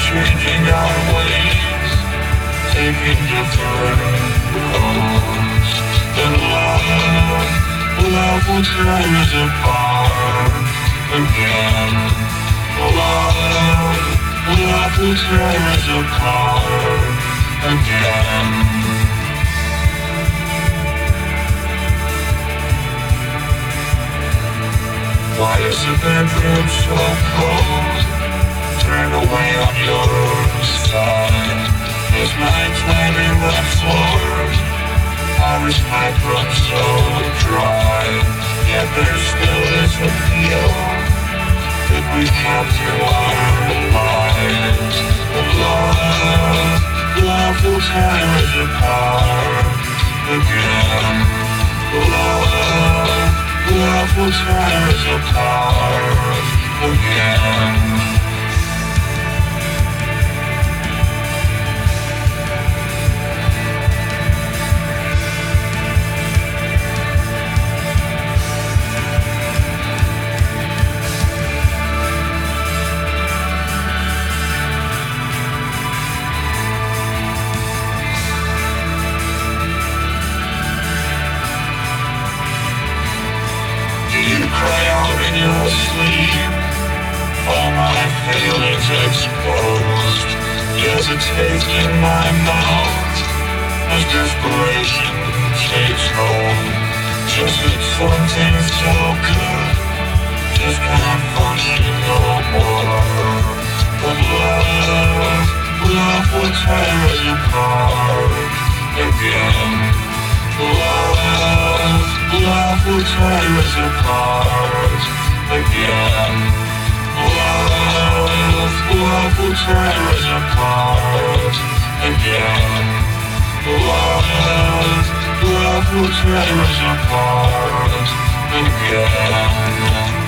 changing our ways, taking different roads. And love will tear us apart again. Love will tear us apart again. Why is the bedroom so cold? Turn away on your side. There's nights laying the floor. Our pipe runs so dry. Yet there still is a feel that we have through our lives. Love will tear us apart again. Love will tear us apart again. You cry out in your sleep, all my feelings exposed. There's a taste in my mouth as desperation takes hold. Just that something so good just can't function no more. But love will tear us apart again. Love will tear us apart again. Love will tear us apart again. Love will tear us apart again.